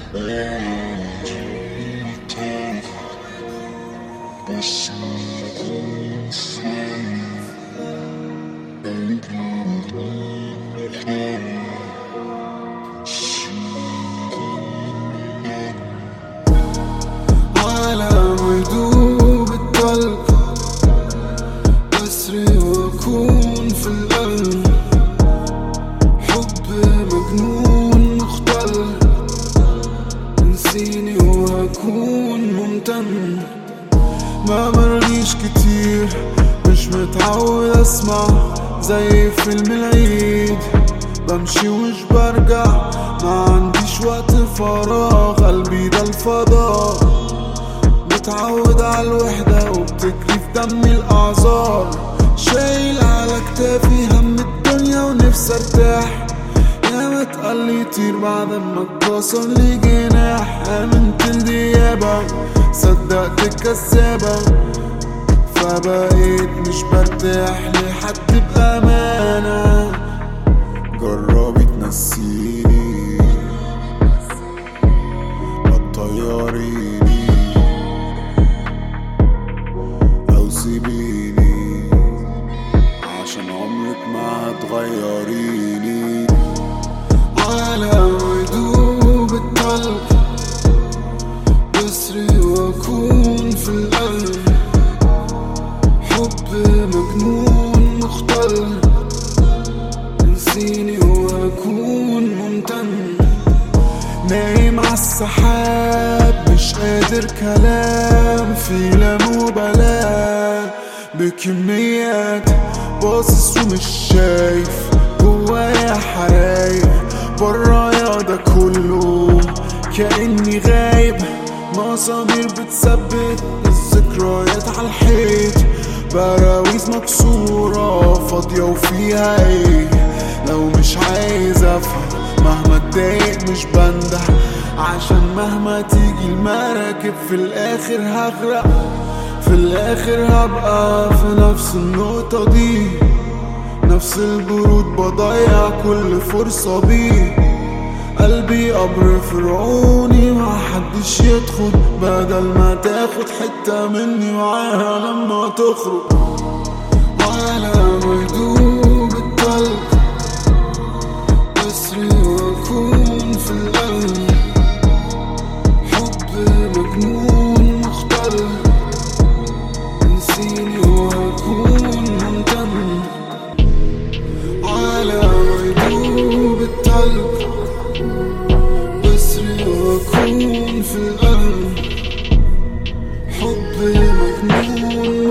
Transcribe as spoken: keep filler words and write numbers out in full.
بس نكون سوا قلبي محتار على ما يدوب التلج أسري وأكون في القلب حب مجنون مختل نسيني وهكون ممتن ما مرغيش كتير مش متعود اسمع زي فيلم العيد بمشي ومش برجع ما عنديش وقت فراغ قلبي ده الفضاء متعود على الوحدة وبتجري في دمي الأعذار شايل على كتافي هم الدنيا ونفسي ارتاح يا ما تقلي طير بعد ما اتكسر لي جناح آمنت الديابة صدقت الكذابة فبقيت مش برتاح لحد بأمانة جربي تنسيني بتطيريني أو سيبيني عشان عمرك ما هتغيريني على ما يدوب التلج بسري وأكون في القلب حب مجنون مختل نسيني وأكون ممتن نايم عالسحاب مش قادر كلام في لا مبالاة بكميات باصص ومش شايف جوايا حرايق برايا ده كله كأني غايب مسامير بتثبت الذكريات عالحيط براويز مكسورة فاضية وفيها ايه لو مش عايز افهم مهما اتضايق مش بندح عشان مهما تيجي المراكب في الاخر هغرق في الاخر هبقى في نفس النقطة دي نفس البرود بضيع كل فرصة بيه قلبي قبر فرعوني ما حدش يدخل بدل ما تاخد حتة مني معاها لما تخرج على ما يدوب التلج بسري وأكون في القلب حب مجنون مختل نسيني وهكون ممتن على ما يدوب التلج بسري وأكون في القلب حب مجنون